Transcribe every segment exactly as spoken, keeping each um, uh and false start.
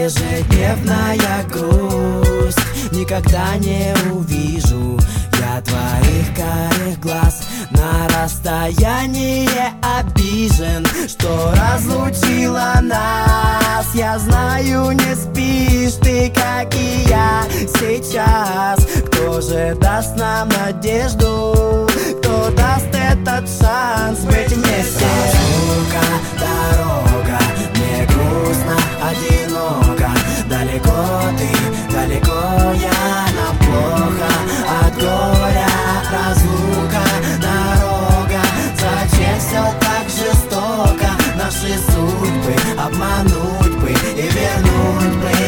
ежедневная грусть. Никогда не увижу я твоих карих глаз. На расстоянии обижен, что разлучила нас. Я знаю, не спишь ты, как и я сейчас. Кто же даст нам надежду? Кто даст этот шанс быть вместе? Разлука, дорога, мне грустно, одиноко. Далеко ты, далеко я, нам плохо от горя. Разлука, дорога, зачем все так жестоко? Наши судьбы обмануть бы и вернуть бы.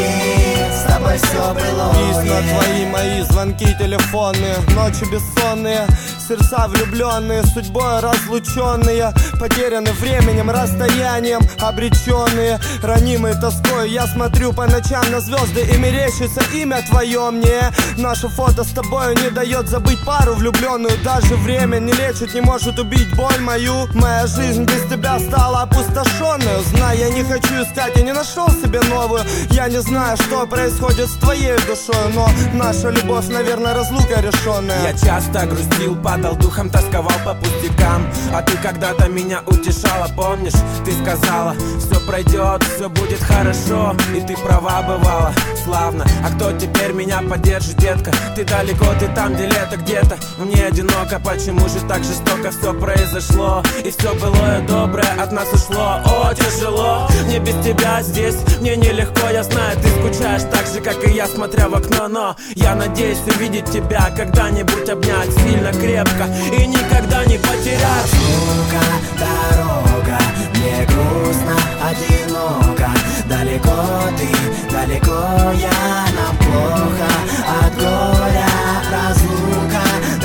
С тобой все было. Письма твои, мои звонки телефонные, ночи бессонные, сердца влюбленные, судьбой разлученные, потеряны временем, расстоянием, обреченные, ранимые тоской. Я смотрю по ночам на звезды, и мерещится имя твое мне. Наше фото с тобою не дает забыть пару влюбленную. Даже время не лечит, не может убить боль мою. Моя жизнь без тебя стала опустошенной. Знай, я не хочу искать, я не нашел себе новую. Я не знаю, что происходит с твоей душой, но наша любовь, наверное, разлука решенная. Я часто грустил, падал духом, тосковал по пустякам. А ты когда-то меня утешала, помнишь? Ты сказала, все пройдет, все будет хорошо. И ты права бывала, славно. А кто теперь меня поддержит, детка? Ты далеко, ты там, где лето где-то. Мне одиноко, почему же так жестоко все произошло? И все былое доброе от нас ушло. О, тяжело, мне без тебя здесь, мне нелегко. Я знаю, ты скучаешь так же, как и я, смотря в окно. Но я надеюсь увидеть тебя, когда-нибудь обнять сильно, крепко и никогда не потерять. Разлука, дорога, мне грустно, одиноко. Далеко ты, далеко я, нам плохо от горя. Разлука,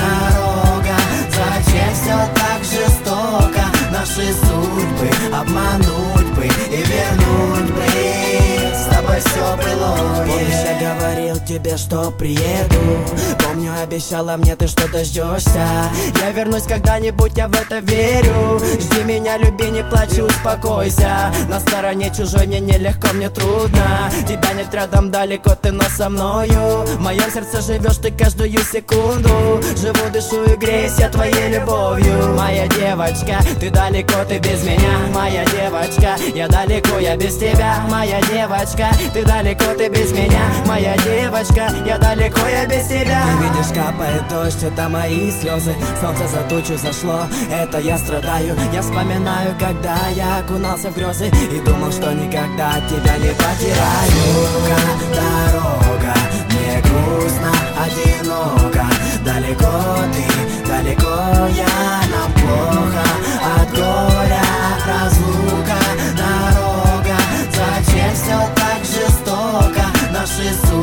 дорога, зачем все так жестоко? Наши судьбы обмануть бы и вернуть бы. С тобой все было. Помнишь, я говорил тебе, что приеду. Помню, обещала мне ты, что дождешься. Я вернусь когда-нибудь, я в это верю. Жди меня, люби, не плачь, успокойся. На стороне чужой мне нелегко, мне трудно. Тебя нет рядом, далеко ты, но со мною. В моем сердце живешь ты каждую секунду. Живу, дышу и греюсь я твоей любовью. Моя девочка, ты далеко, ты без меня. Моя девочка, я далеко, я без тебя. Моя девочка, ты далеко, ты без меня. Моя девочка, я далеко, я без тебя. Ты видишь, капает дождь, это мои слезы. Солнце за тучу зашло, это я страдаю. Я вспоминаю, когда я окунался в грезы и думал, что никогда тебя не потеряю. Разлука, дорога, мне грустно, одиноко. Далеко ты, далеко я, нам плохо от горя. Разлука, дорога, зачем все так жестоко? Наши